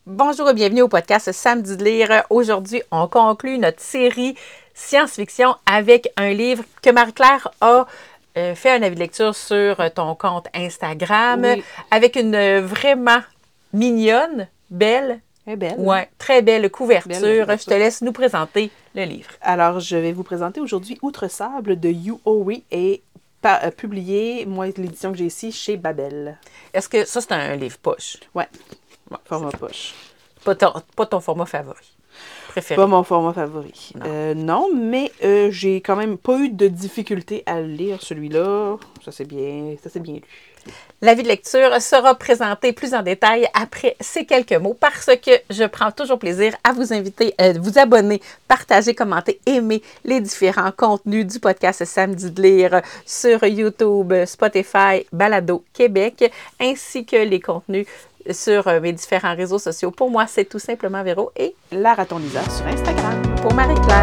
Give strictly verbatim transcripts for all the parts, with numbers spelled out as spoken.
Bonjour et bienvenue au podcast Samedi de lire. Aujourd'hui, on conclut notre série science-fiction avec un livre que Marie-Claire a euh, fait un avis de lecture sur ton compte Instagram Oui. avec une euh, vraiment mignonne, belle, Elle est belle. ouais, très belle couverture. Belle couverture. Je te laisse nous présenter le livre. Alors, je vais vous présenter aujourd'hui Outre Sable de Yu Owie et pa- euh, publié, moi, l'édition que j'ai ici, chez Babel. Est-ce que ça, c'est un livre poche? Ouais, Bon, format poche. Pas ton, pas ton format favori? Préféré? Pas mon format favori. Non. Euh, non, mais euh, j'ai quand même pas eu de difficulté à le lire, celui-là. Ça, c'est bien, ça, c'est bien lu. L'avis de lecture sera présenté plus en détail après ces quelques mots parce que je prends toujours plaisir à vous inviter, à vous abonner, partager, commenter, aimer les différents contenus du podcast Samedi de lire sur YouTube, Spotify, Balado Québec, ainsi que les contenus sur mes différents réseaux sociaux. Pour moi, c'est tout simplement Véro et La Raton Lisa sur Instagram. pour Marie-Claire.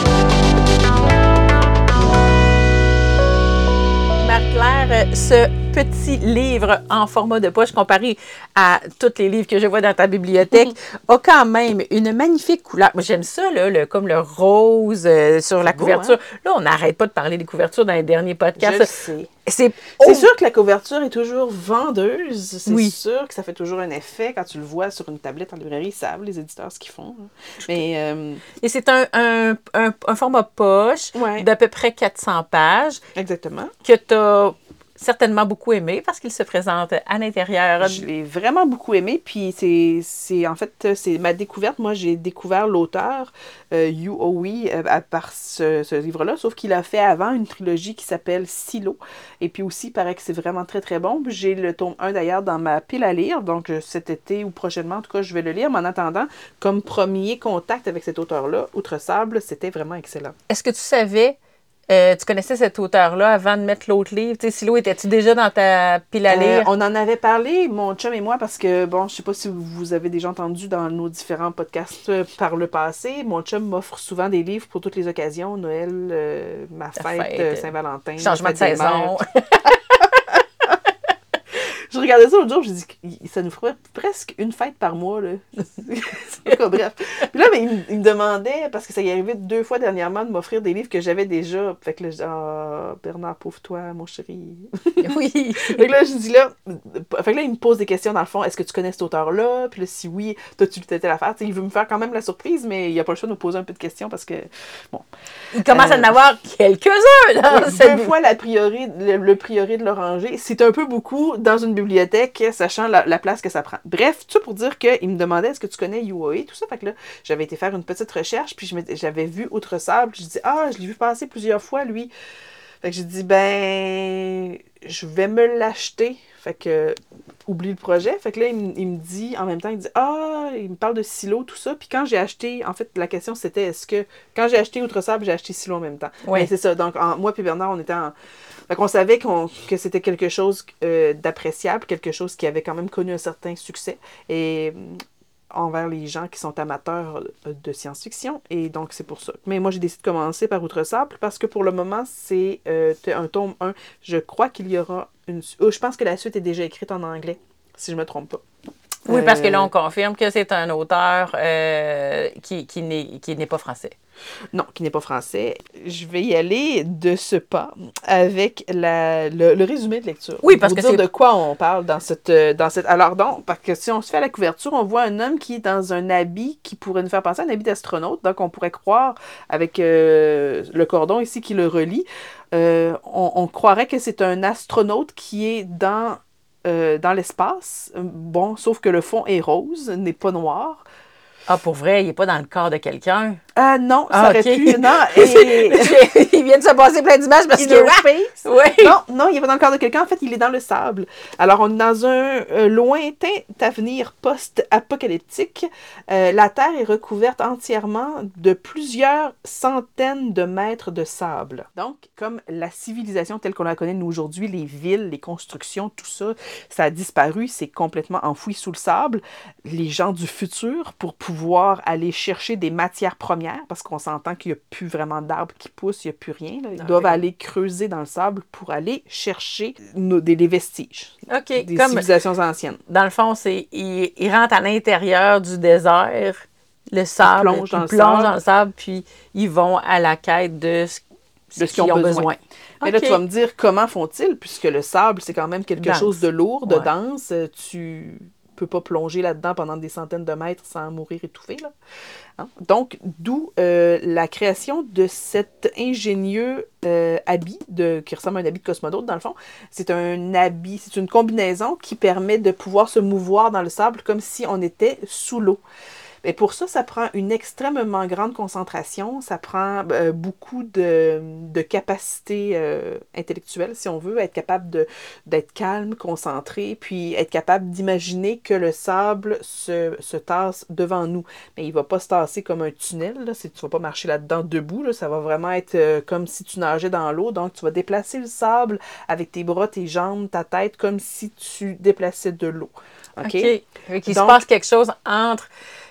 Marie-Claire, ce petit livre en format de poche comparé à tous les livres que je vois dans ta bibliothèque a quand même une magnifique couleur. Moi, j'aime ça, là, le, comme le rose euh, sur la beau, couverture. hein? Là, on n'arrête pas de parler des couvertures dans les derniers Je podcasts. le sais. C'est C'est oh! sûr que la couverture est toujours vendeuse. C'est Oui. sûr que ça fait toujours un effet quand tu le vois sur une tablette en librairie. Ils savent, les éditeurs, ce qu'ils font. Là. Mais euh, Et c'est un, un, un, un format poche Ouais. d'à peu près quatre cents pages exactement. que tu as certainement beaucoup aimé parce qu'il se présente à l'intérieur. Je l'ai vraiment beaucoup aimé. Puis c'est, c'est en fait, c'est ma découverte. Moi, j'ai découvert l'auteur, euh, Yu Owie, euh, à- par ce, ce livre-là. Sauf qu'il a fait avant une trilogie qui s'appelle Silo. Et puis aussi, il paraît que c'est vraiment très, très bon. Puis j'ai le tome un d'ailleurs dans ma pile à lire. Donc euh, cet été ou prochainement, en tout cas, je vais le lire. Mais en attendant, comme premier contact avec cet auteur-là, Outre Sable, c'était vraiment excellent. Est-ce que tu savais, euh, tu connaissais cet auteur-là avant de mettre l'autre livre? Tu sais, Silo, étais-tu déjà dans ta pile à Euh, lire? on en avait parlé, mon chum et moi, parce que, bon, je sais pas si vous avez déjà entendu dans nos différents podcasts euh, par le passé, mon chum m'offre souvent des livres pour toutes les occasions, Noël, euh, ma Ta fête, fête, euh, Saint-Valentin, Changement de fête des saison. mères. Je regardais ça l'autre jour, je me dis, ça nous ferait presque une fête par mois, là. C'est pas bref. Puis là, mais il, me- il me demandait, parce que ça y est arrivé deux fois dernièrement, de m'offrir des livres que j'avais déjà. Fait que là, je dis, ah, Bernard, pauvre toi, mon chéri. Oui. Fait que là, je dis là, fait que là, il me pose des questions dans le fond. Est-ce que tu connais cet auteur-là? Puis là, si oui, t'as-tu lu telle affaire? T'sais, il veut me faire quand même la surprise, mais il a pas le choix de me poser un peu de questions parce que, bon. Il commence Euh, à en avoir quelques-uns dans Oui, cette deux fois la priori, le, le prieuré de l'Oranger, c'est un peu beaucoup dans une bibliothèque, sachant la, la place que ça prend. Bref, tout ça pour dire qu'il me demandait est-ce que tu connais Yu Owie, tout ça. Fait que là, j'avais été faire une petite recherche, puis je m'étais- j'avais vu Outre Sable, puis je dis ah, je l'ai vu passer plusieurs fois, lui. Fait que j'ai dit ben, je vais me l'acheter. Fait que, oublie le projet. Fait que là, il, me- il me dit, en même temps, il dit ah, il me parle de Silo, tout ça. Puis quand j'ai acheté, en fait, la question c'était est-ce que, quand j'ai acheté Outre Sable, j'ai acheté Silo en même temps. Oui. Mais c'est ça. Donc, en- moi puis Bernard, on était en. Fait qu'on savait qu'on, que c'était quelque chose euh, d'appréciable, quelque chose qui avait quand même connu un certain succès. Et hum, envers les gens qui sont amateurs de science-fiction. Et donc, c'est pour ça. Mais moi, j'ai décidé de commencer par Outre Sable parce que pour le moment, c'est euh, un tome un. Je crois qu'il y aura une... Oh, je pense que la suite est déjà écrite en anglais, si je me trompe pas. Oui, parce que là, Euh, on confirme que c'est un auteur euh, qui, qui n'est qui n'est pas français. Non, qui n'est pas français. Je vais y aller de ce pas avec la, le, le résumé de lecture. Oui, parce pour que dire c'est- de quoi on parle dans cette, euh, dans cette... Alors donc, parce que si on se fait à la couverture, on voit un homme qui est dans un habit qui pourrait nous faire penser à un habit d'astronaute. Donc, on pourrait croire, avec euh, le cordon ici qui le relie, euh, on, on croirait que c'est un astronaute qui est dans... euh, dans l'espace. Bon, sauf que le fond est rose, n'est pas noir. Ah, pour vrai, il n'est pas dans le corps de quelqu'un. Ah non, ça Ah, aurait ok. pu... Non, et... Il vient de se passer plein d'images parce Inner que... Ah! space. Oui. Non, non, il est pas dans le corps de quelqu'un. En fait, il est dans le sable. Alors, on est dans un euh, lointain avenir post-apocalyptique. Euh, la Terre est recouverte entièrement de plusieurs centaines de mètres de sable. Donc, comme la civilisation telle qu'on la connaît nous aujourd'hui, les villes, les constructions, tout ça, ça a disparu, c'est complètement enfoui sous le sable. Les gens du futur, pour pouvoir aller chercher des matières premières, parce qu'on s'entend qu'il n'y a plus vraiment d'arbres qui poussent, il n'y a plus rien. Là. Ils Ah, doivent ok. aller creuser dans le sable pour aller chercher nos, des, les vestiges OK, des comme civilisations anciennes. dans le fond, c'est ils, ils rentrent à l'intérieur du désert, le sable, plongent puis dans ils le plongent sable. dans le sable, puis ils vont à la quête de ce, De ce qu'ils ont besoin. Mais là, OK. tu vas me dire, comment font-ils? Puisque le sable, c'est quand même quelque Dense. chose de lourd, de Ouais. dense. Euh, Tu peux pas plonger là-dedans pendant des centaines de mètres sans mourir étouffé. Là. Hein? Donc, d'où euh, la création de cet ingénieux euh, habit, de, qui ressemble à un habit de cosmonaute, dans le fond. C'est un habit, c'est une combinaison qui permet de pouvoir se mouvoir dans le sable comme si on était sous l'eau. Mais pour ça, ça prend une extrêmement grande concentration, ça prend euh, beaucoup de, de capacité euh, intellectuelle, si on veut, être capable de, d'être calme, concentré, puis être capable d'imaginer que le sable se, se tasse devant nous. Mais il ne va pas se tasser comme un tunnel, là, tu ne vas pas marcher là-dedans debout, là, ça va vraiment être euh, comme si tu nageais dans l'eau, donc tu vas déplacer le sable avec tes bras, tes jambes, ta tête, comme si tu déplaçais de l'eau. OK? OK. Fait qu'il se Donc, passe quelque chose entre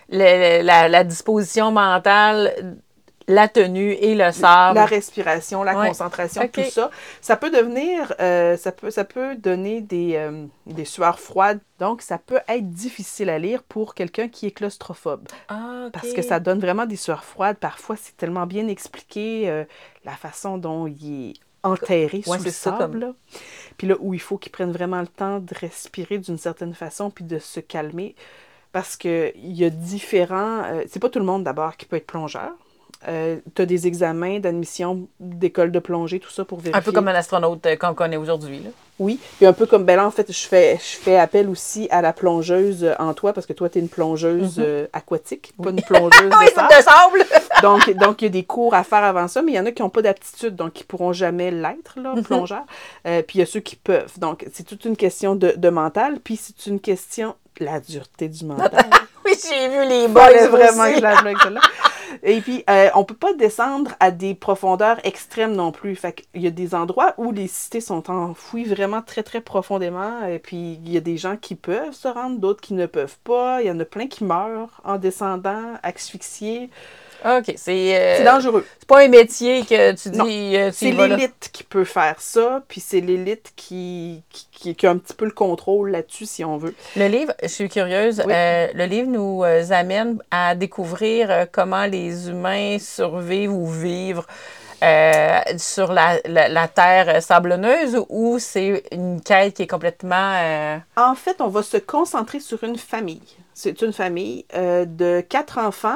le- la, la disposition mentale, la tenue et le sable. la respiration, la Ouais. concentration, OK. tout ça, ça peut devenir, euh, ça peut, ça peut donner des, euh, des sueurs froides. Donc, ça peut être difficile à lire pour quelqu'un qui est claustrophobe. Ah, OK. Parce que ça donne vraiment des sueurs froides. Parfois, c'est tellement bien expliqué, euh, la façon dont il est enterré Ouais, sous c'est le ça, sable. comme- Là. Puis là, où il faut qu'il prenne vraiment le temps de respirer d'une certaine façon, puis de se calmer. Parce qu'il y a différents... euh, c'est pas tout le monde, d'abord, qui peut être plongeur. Euh, tu as des examens d'admission d'école de plongée, tout ça, pour vérifier. Un peu comme un astronaute euh, qu'on connaît aujourd'hui, là. Oui, puis un peu comme, ben là, en fait, je fais, je fais appel aussi à la plongeuse euh, en toi, parce que toi, tu es une plongeuse euh, aquatique, pas une plongeuse Oui, de c'est sable. de sable! Donc, donc, il y a des cours à faire avant ça, mais il y en a qui n'ont pas d'aptitude, donc qui ne pourront jamais l'être, là, plongeur. Euh, puis il y a ceux qui peuvent. Donc, c'est toute une question de, de mental, puis c'est une question... La dureté du mental. Oui, j'ai vu les Fallait boys vraiment que aussi. je la blague, celle-là. Et puis, euh, on peut pas descendre à des profondeurs extrêmes non plus. Fait qu'il y a des endroits où les cités sont enfouies vraiment très, très profondément. Et puis, il y a des gens qui peuvent se rendre, d'autres qui ne peuvent pas. Il y en a plein qui meurent en descendant, asphyxiés. OK, c'est... euh, C'est dangereux. C'est pas un métier que tu dis... Non. euh, tu C'est y vas là. l'élite qui peut faire ça, puis c'est l'élite qui, qui, qui, qui a un petit peu le contrôle là-dessus, si on veut. Le livre, je suis curieuse, Oui. euh, le livre nous euh, amène à découvrir euh, comment les humains survivent ou vivent euh, sur la, la, la terre sablonneuse, ou c'est une quête qui est complètement... euh, En fait, on va se concentrer sur une famille. C'est une famille euh, de quatre enfants,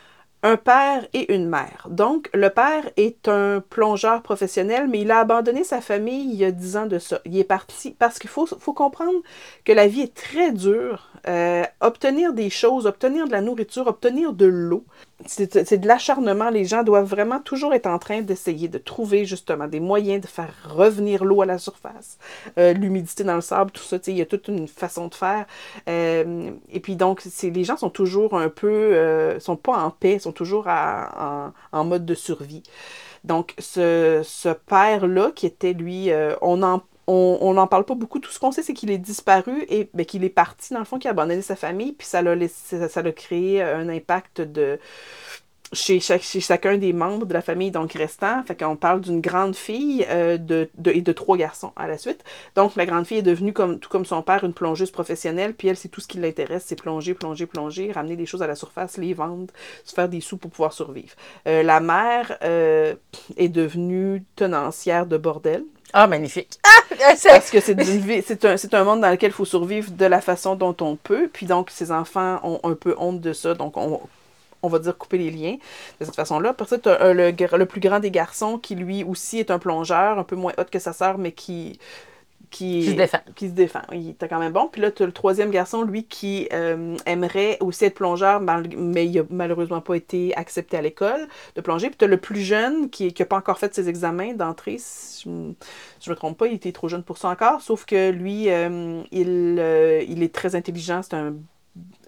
un père et une mère. Donc, le père est un plongeur professionnel, mais il a abandonné sa famille il y a dix ans de ça. Il est parti parce qu'il faut, faut comprendre que la vie est très dure. Euh, obtenir des choses, obtenir de la nourriture, obtenir de l'eau, c'est, c'est de l'acharnement. Les gens doivent vraiment toujours être en train d'essayer de trouver justement des moyens de faire revenir l'eau à la surface, euh, l'humidité dans le sable, tout ça. Il y a toute une façon de faire. Euh, et puis donc, c'est, les gens sont toujours un peu, euh, sont pas en paix, sont toujours à, en, en mode de survie. Donc, ce, ce père-là, qui était lui, euh, on en on n'en parle pas beaucoup. Tout ce qu'on sait, c'est qu'il est disparu et ben, qu'il est parti, dans le fond, qu'il a abandonné sa famille, puis ça l'a laissé, ça, ça l'a créé un impact de chez, chaque, chez chacun des membres de la famille donc restants. Fait qu'on parle d'une grande fille euh, de, de, et de trois garçons à la suite. Donc la grande fille est devenue, comme, tout comme son père, une plongeuse professionnelle, puis elle, c'est tout ce qui l'intéresse, c'est plonger, plonger, plonger, ramener des choses à la surface, les vendre, se faire des sous pour pouvoir survivre. Euh, la mère euh, est devenue tenancière de bordel. Ah, magnifique! Ah! C'est... Parce que c'est, d'une vie, c'est, un, c'est un monde dans lequel il faut survivre de la façon dont on peut. Puis donc, ses enfants ont un peu honte de ça. Donc, on, on va dire couper les liens de cette façon-là. Après ça, tu as le, le plus grand des garçons qui, lui aussi, est un plongeur, un peu moins hot que sa sœur, mais qui... Qui, Qui se défend. Qui se défend. Il était quand même bon. Puis là, tu as le troisième garçon, lui, qui euh, aimerait aussi être plongeur, mais il n'a malheureusement pas été accepté à l'école de plonger. Puis tu as le plus jeune, qui n'a pas encore fait ses examens d'entrée. Si je ne me trompe pas, il était trop jeune pour ça encore. Sauf que lui, euh, il, euh, il est très intelligent. C'est un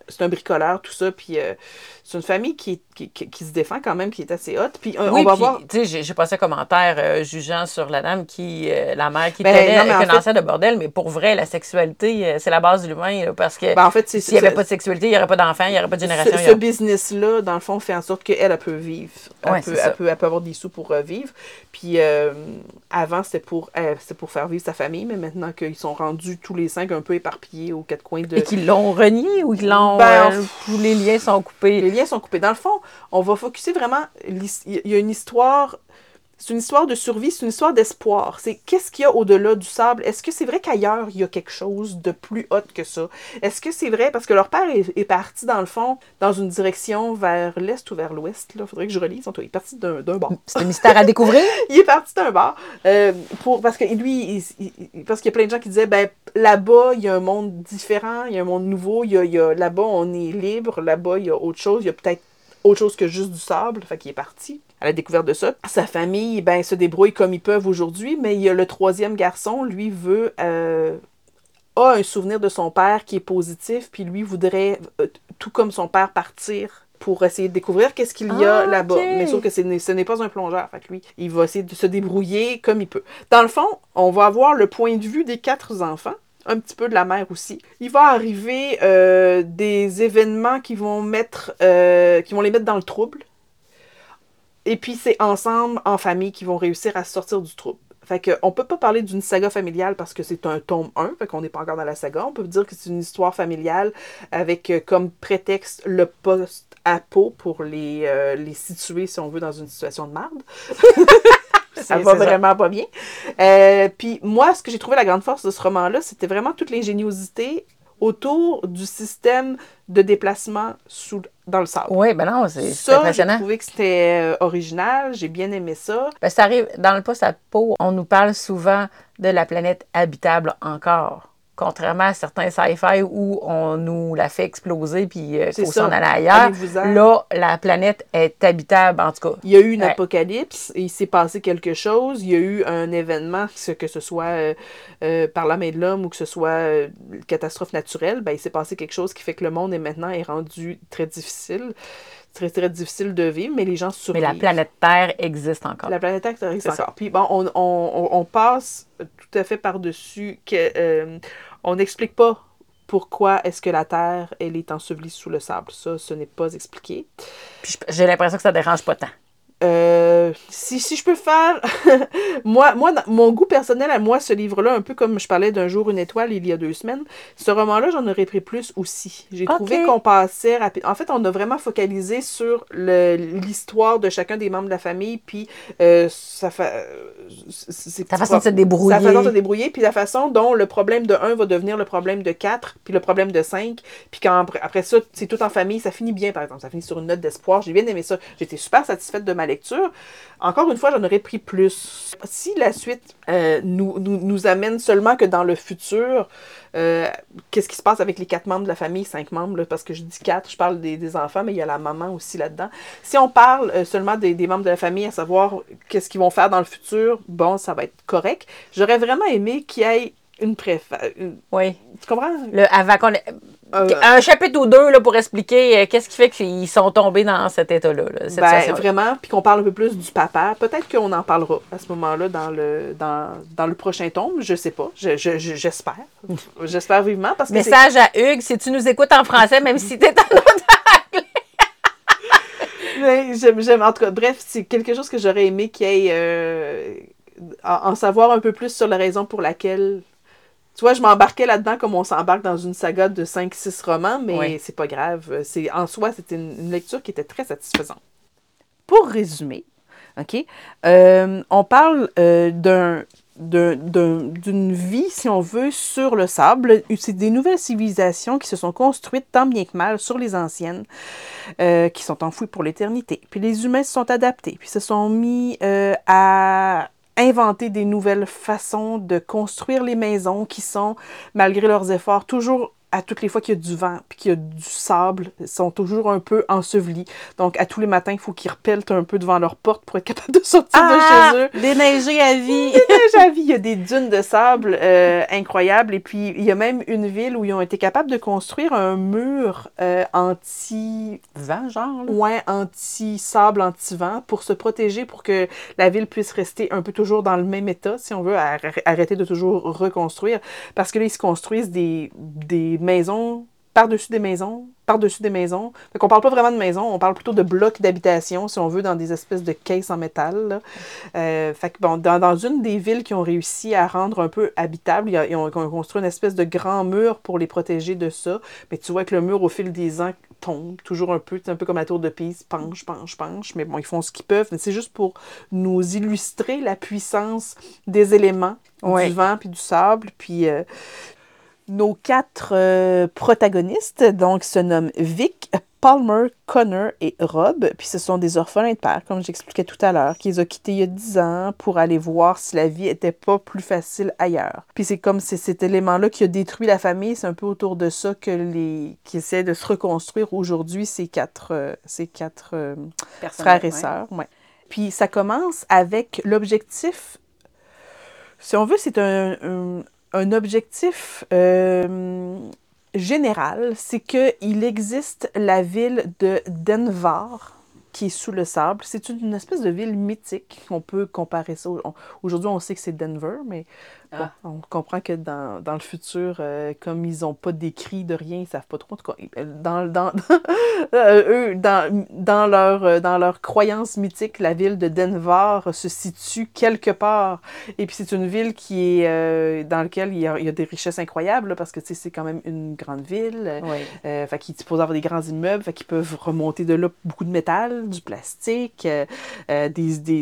c'est un bricoleur, tout ça, puis euh, c'est une famille qui, qui, qui, qui se défend quand même, qui est assez haute. Puis euh, Oui, on va puis, voir... tu sais, j'ai, j'ai passé un commentaire euh, jugeant sur la dame qui, euh, la mère qui Ben, tenait non, mais avec en un fait- ancien de bordel, mais pour vrai, la sexualité, euh, c'est la base de l'humain, là, parce que Ben, en fait, c'est... s'il n'y avait c'est- pas de sexualité, il n'y aurait pas d'enfants, il n'y aurait pas de génération. Ce, il y ce aurait- business-là, dans le fond, fait en sorte qu'elle, elle peut vivre. Elle, Ouais, peut, c'est ça. elle, peut, elle peut avoir des sous pour euh, vivre. Puis euh, avant, c'était pour, euh, c'était pour faire vivre sa famille, mais maintenant qu'ils sont rendus tous les cinq un peu éparpillés aux quatre coins de... Et qu'ils l'ont renié ou qu'ils l'ont. Ben, euh, tous les liens sont coupés. Les liens sont coupés. Dans le fond, on va focuser vraiment... l'his- Il y a une histoire... C'est une histoire de survie, c'est une histoire d'espoir. C'est qu'est-ce qu'il y a au-delà du sable? Est-ce que c'est vrai qu'ailleurs, il y a quelque chose de plus haut que ça? Est-ce que c'est vrai? Parce que leur père est, est parti, dans le fond, dans une direction vers l'est ou vers l'ouest. Il faudrait que je relise. Il est parti d'un, d'un bar. C'est un mystère à découvrir. Il est parti d'un bar. Euh, pour, parce que lui, il, il, parce qu'il y a plein de gens qui disaient, ben là-bas, il y a un monde différent, il y a un monde nouveau. Il y a, il y a, là-bas, on est libre. Là-bas, il y a autre chose. Il y a peut-être autre chose que juste du sable. Fait qu'il est parti à la découverte de ça. Sa famille, ben, se débrouille comme ils peuvent aujourd'hui, mais il y a le troisième garçon, lui, veut... Euh, a un souvenir de son père qui est positif, puis lui voudrait, euh, tout comme son père, partir pour essayer de découvrir qu'est-ce qu'il y a Ah, là-bas. ok. Mais sauf que ce n'est, ce n'est pas un plongeur. Fait que lui, il va essayer de se débrouiller comme il peut. Dans le fond, on va avoir le point de vue des quatre enfants, un petit peu de la mère aussi. Il va arriver euh, des événements qui vont mettre, euh, qui vont les mettre dans le trouble. Et puis, c'est ensemble, en famille, qu'ils vont réussir à sortir du trouble. Fait qu'on peut pas parler d'une saga familiale parce que c'est un tome un, fait qu'on n'est pas encore dans la saga. On peut dire que c'est une histoire familiale avec euh, comme prétexte le post-apo pour les, euh, les situer, si on veut, dans une situation de merde. Ça va vraiment pas bien. Euh, puis moi, ce que j'ai trouvé la grande force de ce roman-là, c'était vraiment toute l'ingéniosité autour du système de déplacement sous, dans le sable. Oui, ben non, c'est, c'est Ça, j'ai impressionnant. trouvé que c'était euh, original, j'ai bien aimé ça. Ben, ça arrive, dans le post-apo, on nous parle souvent de la planète habitable encore. Contrairement à certains sci-fi où on nous la fait exploser puis il euh, C'est faut ça. s'en aller ailleurs. Allez-vous-en. Là, la planète est habitable, en tout cas. Il y a eu une Ouais. apocalypse et il s'est passé quelque chose. Il y a eu un événement, que, que ce soit euh, euh, par la main de l'homme ou que ce soit euh, une catastrophe naturelle. Ben, il s'est passé quelque chose qui fait que le monde est maintenant est rendu très difficile. Très, très difficile de vivre, mais les gens Mais survivent. la planète Terre existe encore. La planète Terre existe C'est ça. encore. Puis bon, on, on, on passe tout à fait par-dessus que euh, on n'explique pas pourquoi est-ce que la Terre, elle est ensevelie sous le sable. Ça, ce n'est pas expliqué. Puis je- j'ai l'impression que ça dérange pas tant. Euh, si, si je peux faire... moi, moi, dans- mon goût personnel à moi, ce livre-là, un peu comme je parlais d'un jour une étoile il y a deux semaines, ce roman-là, j'en aurais pris plus aussi. J'ai Ok. trouvé qu'on passait rapidement. En fait, on a vraiment focalisé sur le- l'histoire de chacun des membres de la famille, puis euh, ça fait... Ta façon de se débrouiller. Sa façon de se débrouiller, puis la façon dont le problème de un va devenir le problème de quatre, puis le problème de cinq, puis quand après ça, c'est tout en famille, ça finit bien, par exemple. Ça finit sur une note d'espoir. J'ai bien aimé ça. J'étais super satisfaite de ma lecture. Encore une fois, j'en aurais pris plus. Si la suite euh, nous, nous, nous amène seulement que dans le futur, euh, qu'est-ce qui se passe avec les quatre membres de la famille, cinq membres, là, parce que je dis quatre, je parle des, des enfants, mais il y a la maman aussi là-dedans. Si on parle euh, seulement des, des membres de la famille, à savoir qu'est-ce qu'ils vont faire dans le futur, bon, ça va être correct. J'aurais vraiment aimé qu'il y ait une préface. Oui. Tu comprends? Le, avant qu'on ait- Euh, Un chapitre ou deux là, pour expliquer euh, qu'est-ce qui fait qu'ils sont tombés dans cet état-là. Là, cette Ben, situation-là. vraiment, puis qu'on parle un peu plus du papa. Peut-être qu'on en parlera à ce moment-là dans le, dans, dans le prochain tome. Je sais pas. Je, je, je- j'espère. J'espère vivement. Parce que Message à Hugues, si tu nous écoutes en français, même si t'es en autre. c'est... Mais j'aime, j'aime. En tout cas, bref, c'est quelque chose que j'aurais aimé qu'il y ait... euh, en, en savoir un peu plus sur la raison pour laquelle... Tu vois, je m'embarquais là-dedans comme on s'embarque dans une saga de cinq six romans, mais Oui. c'est pas grave. C'est, en soi, c'était une, une lecture qui était très satisfaisante. Pour résumer, OK, euh, on parle euh, d'un, d'un, d'un- d'une vie, si on veut, sur le sable. C'est des nouvelles civilisations qui se sont construites tant bien que mal sur les anciennes, euh, qui sont enfouies pour l'éternité. Puis les humains se sont adaptés, puis se sont mis euh, à inventer des nouvelles façons de construire les maisons qui sont, malgré leurs efforts, toujours à toutes les fois qu'il y a du vent puis qu'il y a du sable, ils sont toujours un peu ensevelis. Donc, à tous les matins, il faut qu'ils repellent un peu devant leur porte pour être capable de sortir ah, de chez eux. Déneiger à vie! Déneiger à vie! Il y a des dunes de sable euh, incroyables. Et puis, il y a même une ville où ils ont été capables de construire un mur euh, anti... Vent, genre? Là. Ouais, anti-sable, anti-vent, pour se protéger, pour que la ville puisse rester un peu toujours dans le même état, si on veut, ar- arrêter de toujours reconstruire. Parce que là, ils se construisent des, des maisons par-dessus des maisons, par-dessus des maisons. Fait qu'on parle pas vraiment de maisons, on parle plutôt de blocs d'habitation, si on veut, dans des espèces de caisses en métal. Là. Euh, fait que bon, dans, dans une des villes qui ont réussi à rendre un peu habitable, ils ont, ils ont construit une espèce de grand mur pour les protéger de ça. Mais tu vois que le mur, au fil des ans, tombe toujours un peu, un peu comme la tour de Pise, penche, penche, penche. Mais bon, ils font ce qu'ils peuvent. Mais c'est juste pour nous illustrer la puissance des éléments, Oui. du vent puis du sable. Puis euh, nos quatre euh, protagonistes, donc, se nomment Vic, Palmer, Connor et Rob. Puis ce sont des orphelins de père, comme j'expliquais tout à l'heure, qui les ont quittés il y a dix ans pour aller voir si la vie était pas plus facile ailleurs. Puis c'est comme c'est cet élément-là qui a détruit la famille. C'est un peu autour de ça que les qui essaient de se reconstruire aujourd'hui, ces quatre, euh, ces quatre euh, frères et ouais. sœurs. Ouais. Puis ça commence avec l'objectif, si on veut, c'est un... un Un objectif euh, général, c'est qu'il existe la ville de Denver, qui est sous le sable. C'est une espèce de ville mythique. On peut comparer ça. Aujourd'hui, on sait que c'est Denver, mais bon, Ah. on comprend que dans, dans le futur, euh, comme ils n'ont pas d'écrit de rien, ils ne savent pas trop. En tout cas, dans, dans, eux, dans, dans, leur, dans leur croyance mythique, la ville de Denver se situe quelque part. Et puis, c'est une ville qui est, euh, dans laquelle il y, a, il y a des richesses incroyables, là, parce que c'est quand même une grande ville. Oui. Euh, fait qu'ils supposent avoir des grands immeubles, fait qu'ils peuvent remonter de là beaucoup de métal, du plastique, euh, euh, des, des,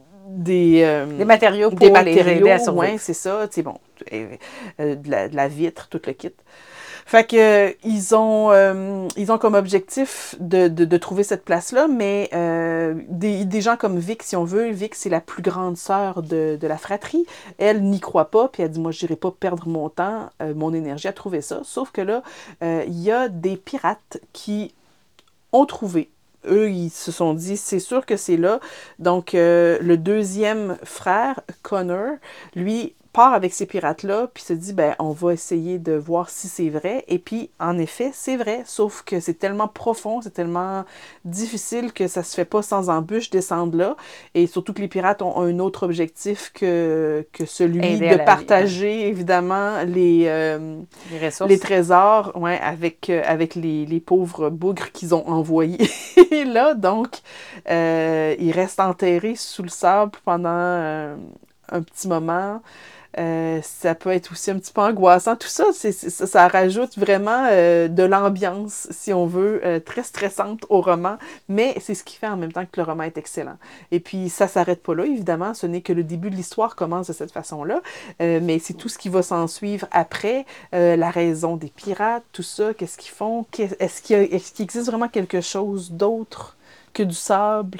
des, euh, des matériaux pour des les matériaux, aider à survivre. Ouais, c'est ça, tu sais, bon, euh, euh, de, la, de la vitre, tout le kit. Fait que euh, ils ont euh, ils ont comme objectif de, de, de trouver cette place-là, mais euh, des, des gens comme Vic, si on veut, Vic, c'est la plus grande sœur de, de la fratrie. Elle n'y croit pas, puis elle dit, moi, je n'irai pas perdre mon temps, euh, mon énergie à trouver ça. Sauf que là, euh, il y a des pirates qui ont trouvé. Eux, ils se sont dit, c'est sûr que c'est là. Donc, euh, le deuxième frère, Connor, lui, part avec ces pirates-là, puis se dit, ben, on va essayer de voir si c'est vrai. Et puis, en effet, c'est vrai, sauf que c'est tellement profond, c'est tellement difficile que ça se fait pas sans embûche descendre là. Et surtout que les pirates ont un autre objectif que, que celui Aider de partager, vie, hein. évidemment, les, euh, les, ressources. les trésors, ouais, avec, euh, avec les, les pauvres bougres qu'ils ont envoyés là. Donc, euh, ils restent enterrés sous le sable pendant euh, un petit moment. Euh, ça peut être aussi un petit peu angoissant. Tout ça, c'est, c'est, ça, ça rajoute vraiment euh, de l'ambiance, si on veut, euh, très stressante au roman, mais c'est ce qui fait en même temps que le roman est excellent. Et puis, ça s'arrête pas là, évidemment, ce n'est que le début de l'histoire commence de cette façon-là, euh, mais c'est tout ce qui va s'en suivre après, euh, la raison des pirates, tout ça, qu'est-ce qu'ils font, qu'est, est-ce, qu'il y a, est-ce qu'il existe vraiment quelque chose d'autre que du sable?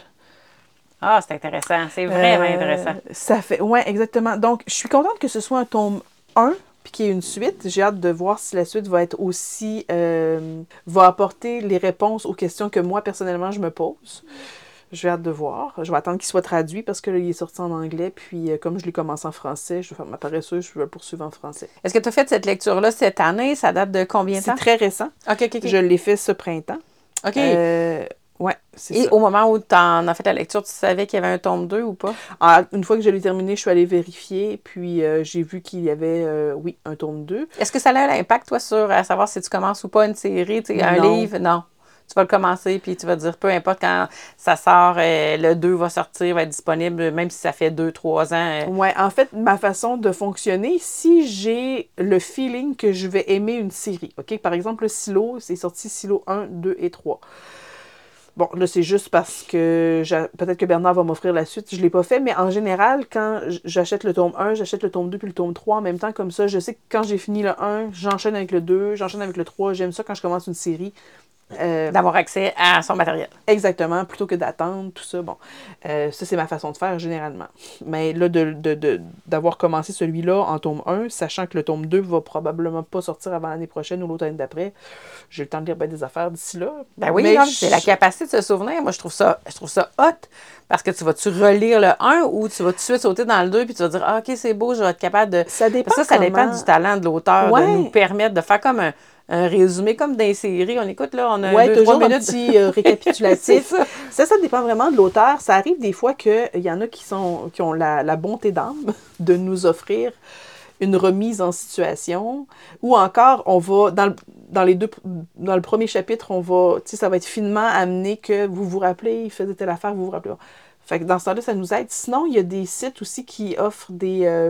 Ah, c'est intéressant. C'est vraiment euh, intéressant. Ça fait... Ouais, exactement. Donc, je suis contente que ce soit un tome un, puis qu'il y ait une suite. J'ai hâte de voir si la suite va être aussi... Euh, va apporter les réponses aux questions que moi, personnellement, je me pose. J'ai hâte de voir. Je vais attendre qu'il soit traduit parce que là, il est sorti en anglais. Puis, euh, comme je l'ai commencé en français, je vais faire ma paresseuse, je vais le poursuivre en français. Est-ce que tu as fait cette lecture-là cette année? Ça date de combien de temps? C'est très récent. OK, OK, OK. Je l'ai fait ce printemps. OK. Euh, Ouais, c'est Et ça. au moment où tu en as fait la lecture, tu savais qu'il y avait un tome deux ou pas? Ah, une fois que je l'ai terminé, je suis allée vérifier, puis euh, j'ai vu qu'il y avait, euh, oui, un tome deux. Est-ce que ça a un impact, toi, sur à savoir si tu commences ou pas une série, tu sais, un Non. livre? Non. Tu vas le commencer, puis tu vas te dire, peu importe quand ça sort, euh, le deux va sortir, va être disponible, même si ça fait deux, trois ans. Euh... Ouais, en fait, ma façon de fonctionner, si j'ai le feeling que je vais aimer une série, OK? Par exemple, le Silo, c'est sorti Silo un, deux et trois. Bon, là, c'est juste parce que j'a... peut-être que Bernard va m'offrir la suite. Je ne l'ai pas fait, mais en général, quand j'achète le tome un, j'achète le tome deux puis le tome trois en même temps. Comme ça, je sais que quand j'ai fini le un, j'enchaîne avec le deux, j'enchaîne avec le trois. J'aime ça quand je commence une série. Euh, D'avoir accès à son matériel. Exactement, plutôt que d'attendre, tout ça. Bon, euh, ça, c'est ma façon de faire généralement. Mais là, de, de, de, d'avoir commencé celui-là en tome un, sachant que le tome deux va probablement pas sortir avant l'année prochaine ou l'autre année d'après, j'ai le temps de lire bien des affaires d'ici là. Ben oui, mais non, je... c'est la capacité de se souvenir. Moi, je trouve ça, je trouve ça hot. Parce que tu vas-tu relire le un ou tu vas tout de suite sauter dans le deux puis tu vas dire, ah, OK, c'est beau, je vais être capable de. Ça dépend. Parce que ça, ça comment... dépend du talent de l'auteur ouais. de nous permettre de faire comme un. Un résumé comme dans les séries. On écoute, là, on a ouais, deux, toujours trois un minutes. petit euh, récapitulatif. ça. ça, ça dépend vraiment de l'auteur. Ça arrive des fois qu'il y en a qui, sont, qui ont la, la bonté d'âme de nous offrir une remise en situation. Ou encore, on va, dans le, dans les deux, dans le premier chapitre, on va, tu sais, ça va être finement amené que vous vous rappelez, il faisait telle affaire, vous vous rappelez. Fait que dans ce temps-là, ça nous aide. Sinon, il y a des sites aussi qui offrent des, euh,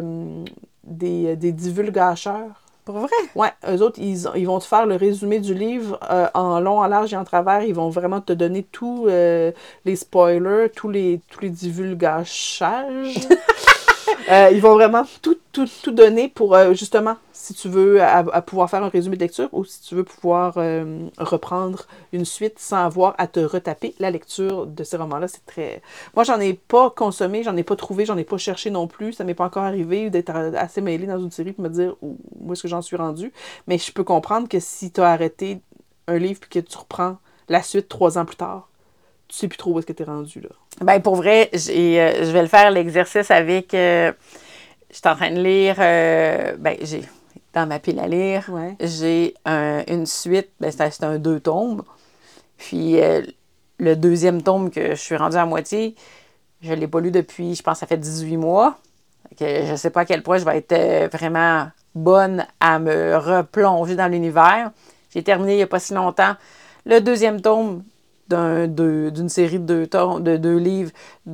des, des divulgateurs. Pour vrai? Oui, eux autres, ils, ils vont te faire le résumé du livre euh, en long, en large et en travers. Ils vont vraiment te donner tous euh, les spoilers, tous les, tous les divulgachages. euh, ils vont vraiment tout, tout, tout donner pour, euh, justement, si tu veux, à, à pouvoir faire un résumé de lecture ou si tu veux pouvoir euh, reprendre une suite sans avoir à te retaper la lecture de ces romans-là. C'est très... Moi, j'en ai pas consommé, j'en ai pas trouvé, j'en ai pas cherché non plus. Ça m'est pas encore arrivé d'être assez mêlée dans une série pour me dire où, où est-ce que j'en suis rendue. Mais je peux comprendre que si tu as arrêté un livre et que tu reprends la suite trois ans plus tard, tu sais plus trop où est-ce que tu es rendu, là. Ben pour vrai, j'ai, euh, je vais le faire l'exercice avec... Euh, je suis en train de lire... Euh, ben j'ai... Dans ma pile à lire, ouais. j'ai un, une suite, ben c'est, c'est un deux tomes. Puis euh, le deuxième tome que je suis rendue à moitié, je ne l'ai pas lu depuis, je pense, ça fait dix-huit mois. Que je ne sais pas à quel point je vais être vraiment bonne à me replonger dans l'univers. J'ai terminé il n'y a pas si longtemps le deuxième tome d'un, de, d'une série de deux, tomes, de deux livres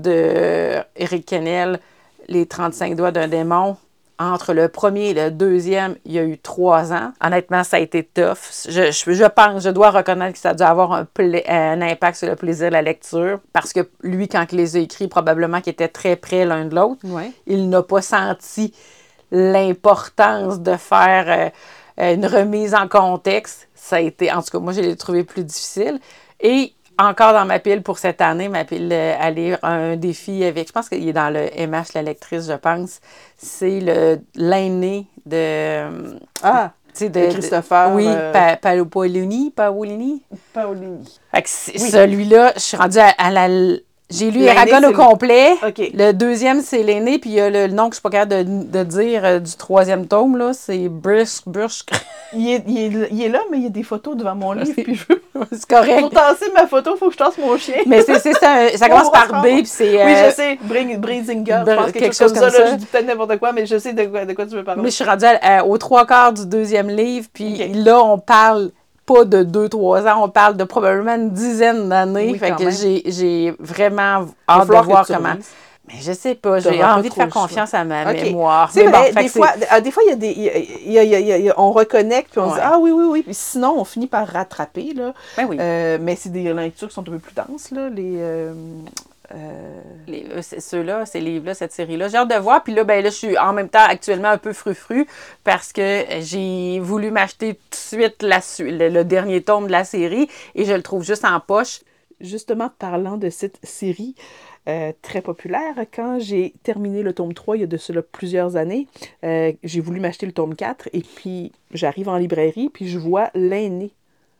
de Eric Kennel, Les trente-cinq doigts d'un démon. Entre le premier et le deuxième, il y a eu trois ans. Honnêtement, ça a été tough. Je, je, je pense, je dois reconnaître que ça a dû avoir un, pla- un impact sur le plaisir de la lecture. Parce que lui, quand il les a écrits, probablement qu'ils étaient très près l'un de l'autre, ouais. il n'a pas senti l'importance de faire euh, une remise en contexte. Ça a été, en tout cas, moi, je l'ai trouvé plus difficile. Et encore dans ma pile pour cette année, ma pile à lire un défi avec, je pense qu'il est dans le M H, la lectrice, je pense. C'est le, l'aîné de... Ah! De, de Christopher. Oui, euh... pa, Paolini. Paolini. Paolini. Fait que oui. Celui-là, je suis rendue à, à la... J'ai lu L'aîné, Eragon au complet. Le... Okay. Le deuxième, c'est l'aîné. Puis il y a le nom que je ne suis pas capable de, de dire euh, du troisième tome, là. C'est Brusk. Brusk. Il est, il, est, il est là, mais il y a des photos devant mon livre. Puis je veux... C'est correct. Pour tasser ma photo, il faut que je tasse mon chien. Mais c'est, c'est ça. Ça commence par B. Puis c'est, euh... Oui, je sais. Brazinger. Je pense quelque, quelque chose comme, comme ça. ça. Là, je dis peut-être n'importe quoi, mais je sais de quoi, de quoi tu veux parler. Mais je suis rendue à, euh, aux trois quarts du deuxième livre. Puis okay. Là, on parle... pas de deux, trois ans, on parle de probablement une dizaine d'années. Oui, fait que j'ai, j'ai vraiment hâte de voir comment. Relises. Mais je sais pas, j'ai T'auras envie pas de faire confiance à ma okay. mémoire. C'est vrai, bon, des, fois, c'est... des fois, il y a des. Il y a, il y a, il y a, on reconnecte, puis on ouais. dit ah oui, oui, oui. Puis sinon, on finit par rattraper. Là. Ben oui. Euh, mais c'est des lectures qui sont un peu plus denses, là. Les. Euh... Euh... Les, euh, c'est ceux-là, ces livres-là, cette série-là. J'ai hâte de voir. Puis là, ben là, je suis en même temps actuellement un peu frufru parce que j'ai voulu m'acheter tout de suite la, le, le dernier tome de la série et je le trouve juste en poche. Justement, parlant de cette série euh, très populaire, quand j'ai terminé le tome trois, il y a de cela plusieurs années, euh, j'ai voulu m'acheter le tome quatre et puis j'arrive en librairie puis je vois l'aîné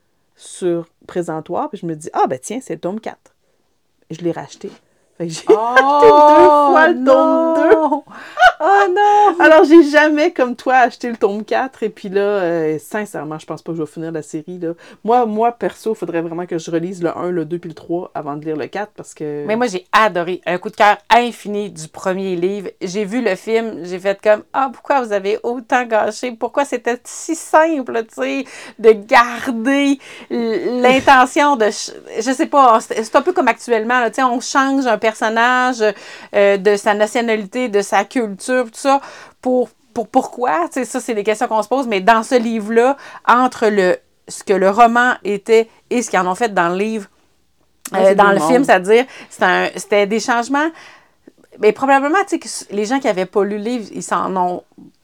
sur présentoir puis je me dis « Ah, ben tiens, c'est le tome quatre. » Je l'ai racheté. Fait que j'ai oh, acheté deux fois le non. tome deux. Oh non! Alors, j'ai jamais, comme toi, acheté le tome quatre. Et puis là, euh, sincèrement, je pense pas que je vais finir la série. Là. Moi, moi, perso, il faudrait vraiment que je relise le un, le deux puis le trois avant de lire le quatre parce que... Mais moi, j'ai adoré. Un coup de cœur infini du premier livre. J'ai vu le film, j'ai fait comme « Ah, pourquoi vous avez autant gâché? Pourquoi c'était si simple, tu sais, de garder l'intention de... Je sais pas, c'est un peu comme actuellement, tu sais, on change un personnage euh, de sa nationalité, de sa culture, tout ça, pour, pour pourquoi? Tu sais, ça, c'est des questions qu'on se pose, mais dans ce livre-là, entre le, ce que le roman était et ce qu'ils en ont fait dans le livre, euh, dans le monde. film, c'est-à-dire, c'était, un, c'était des changements, mais probablement, tu sais, que les gens qui n'avaient pas lu le livre, ils s'en ont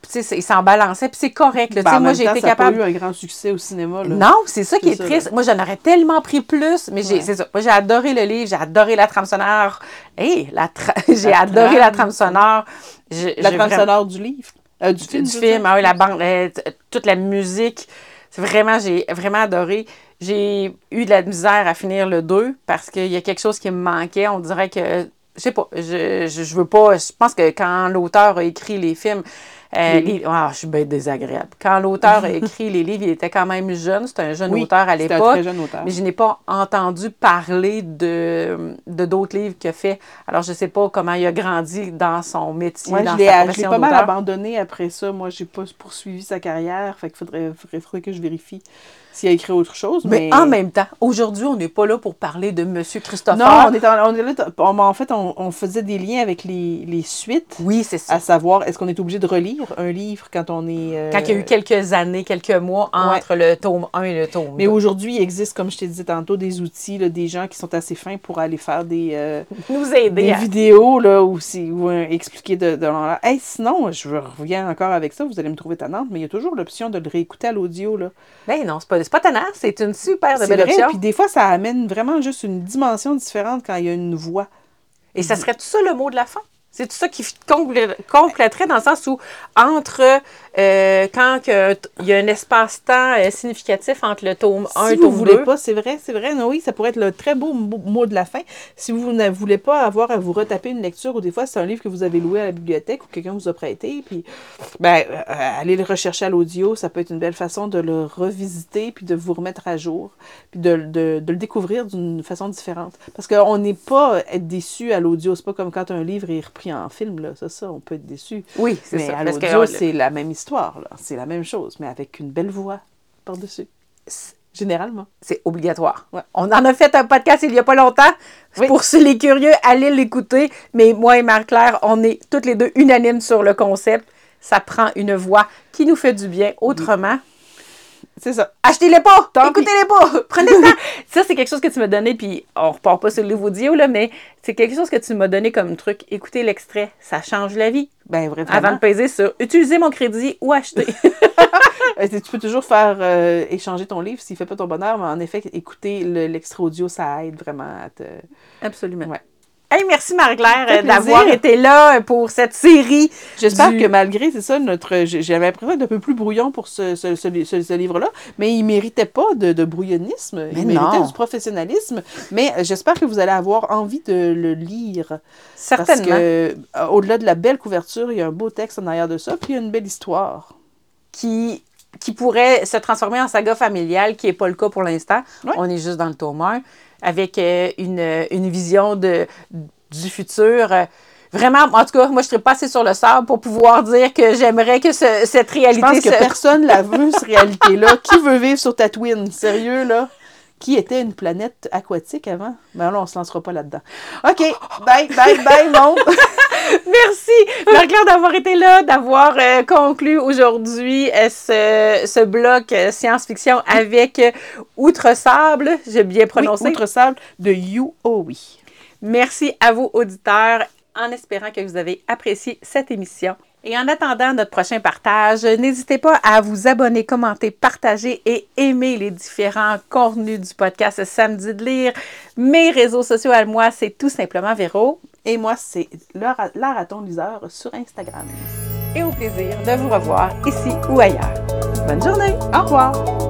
tu sais, il s'en balançait, puis c'est correct. Là. Ben, en moi, même j'ai temps, été ça capable. n'a pas eu un grand succès au cinéma. Là. Non, c'est ça qui C'est est ça, triste. là. Moi, j'en aurais tellement pris plus, mais j'ai, Ouais. c'est ça. Moi, j'ai adoré le livre, j'ai adoré la trame sonore. Hey, la tra- j'ai La adoré trame. la trame sonore. J'ai- La j'ai trame vraiment- sonore du livre. Euh, du film. du je veux film, dire. ah oui, la bande, euh, t- toute la musique. C'est vraiment, j'ai vraiment adoré. J'ai eu de la misère à finir le deux parce qu'il y a quelque chose qui me manquait. On dirait que, je sais pas, je, je, je veux pas, je pense que quand l'auteur a écrit les films, euh, Les les- ah, je suis bien désagréable. Quand l'auteur a écrit les livres, il était quand même jeune. C'était un jeune Oui, auteur à c'était un l'époque. très jeune auteur. Mais je n'ai pas entendu parler de, de d'autres livres qu'il a fait. Alors, je ne sais pas comment il a grandi dans son métier, Ouais, dans je l'ai, sa je l'ai profession pas mal d'auteur. abandonné après ça. Moi, j'ai pas poursuivi sa carrière. Fait qu'il faudrait, faudrait, faudrait que je vérifie s'il a écrit autre chose. Mais, Mais, en même temps, aujourd'hui, on n'est pas là pour parler de M. Christopher. Non, on est en, on est là. on- en fait, on, on faisait des liens avec les, les suites. Oui, c'est ça. À savoir, est-ce qu'on est obligé de relire un livre quand on est. euh, Quand il y a eu quelques années, quelques mois entre le tome un et le tome deux. Mais aujourd'hui, il existe, comme je te disais tantôt, des outils, là, des gens qui sont assez fins pour aller faire des, euh, Nous aider. des à- vidéos là, où, c'est- où, euh, expliquer de, de l'en- Hey, sinon, je reviens encore avec ça, vous allez me trouver tannante, mais il y a toujours l'option de le réécouter à l'audio. Là. Ben non, c'est pas, c'est pas tannant. C'est une super de C'est belle vrai, option. puis des fois, ça amène vraiment juste une dimension différente quand il y a une voix. Et ça serait tout ça le mot de la fin? C'est tout ça qui complé- compléterait dans le sens où, entre euh, quand que t- il y a un espace-temps euh, significatif entre le tome un Si et le vous tome voulez deux. pas, c'est vrai, c'est vrai, non, oui, ça pourrait être le très beau mot mot de la fin. Si vous ne voulez pas avoir à vous retaper une lecture, ou des fois, c'est un livre que vous avez loué à la bibliothèque ou quelqu'un vous a prêté, puis ben, euh, allez le rechercher à l'audio, ça peut être une belle façon de le revisiter, puis de vous remettre à jour, puis de, de, de le découvrir d'une façon différente. Parce qu'on n'est pas être déçu à l'audio, c'est pas comme quand un livre est repris en film, là, c'est ça, on peut être déçu. Oui, c'est Mais ça. à Parce que, l'audio, euh, c'est la même histoire, là. C'est la même chose, mais avec une belle voix par-dessus. Généralement. c'est obligatoire. Ouais. On en a fait un podcast il n'y a pas longtemps. Oui. Pour ceux les curieux, allez l'écouter. Mais moi et Marie-Claire, on est toutes les deux unanimes sur le concept. Ça prend une voix qui nous fait du bien. Autrement, C'est ça. achetez-les pas! Tant Écoutez-les pas! Prenez le temps! Ça, c'est quelque chose que tu m'as donné, puis on repart pas sur le livre audio, là, mais c'est quelque chose que tu m'as donné comme truc. Écoutez l'extrait, ça change la vie. Ben, vraiment. Avant de peser sur utiliser mon crédit ou acheter. Euh, Tu peux toujours faire euh, échanger ton livre s'il fait pas ton bonheur, mais en effet, écouter le- l'extrait audio, ça aide vraiment à te... Absolument. Ouais. Hey, merci Marie-Claire Ça fait euh, d'avoir plaisir. été là pour cette série. J'espère du- que malgré, c'est ça, notre j'ai- j'avais l'impression d'être un peu plus brouillon pour ce, ce, ce, ce- ce livre-là, mais il méritait pas de, de brouillonnisme, Mais il méritait non. du professionnalisme, mais euh, j'espère que vous allez avoir envie de le lire. Certainement. Parce que, euh, au-delà de la belle couverture, il y a un beau texte en arrière de ça, puis il y a une belle histoire. Qui, qui pourrait se transformer en saga familiale, qui n'est pas le cas pour l'instant. Ouais. On est juste dans le tome un, avec euh, une, une vision de, du futur. euh, Vraiment, en tout cas, moi, je ne serais pas assez sur le sable pour pouvoir dire que j'aimerais que ce- cette Je réalité pense que se... personne la veut, cette réalité-là. Qui veut vivre sur Tatooine? Sérieux, là? Qui était une planète aquatique avant? Ben là, on se lancera pas là-dedans. OK, bye, bye, bye, monde! Merci, Marie-Claire, d'avoir été là, d'avoir euh, conclu aujourd'hui euh, ce, ce bloc euh, science-fiction avec euh, Outre-Sable. J'ai bien prononcé. Oui, Outre-Sable de You Oh Oui. Merci à vous, auditeurs, en espérant que vous avez apprécié cette émission. Et en attendant notre prochain partage, n'hésitez pas à vous abonner, commenter, partager et aimer les différents contenus du podcast Samedi de lire. Mes réseaux sociaux à moi, c'est tout simplement Véro. Et moi, c'est Lara- Laraton Liseur sur Instagram. Et au plaisir de vous revoir ici ou ailleurs. Bonne journée! Au revoir!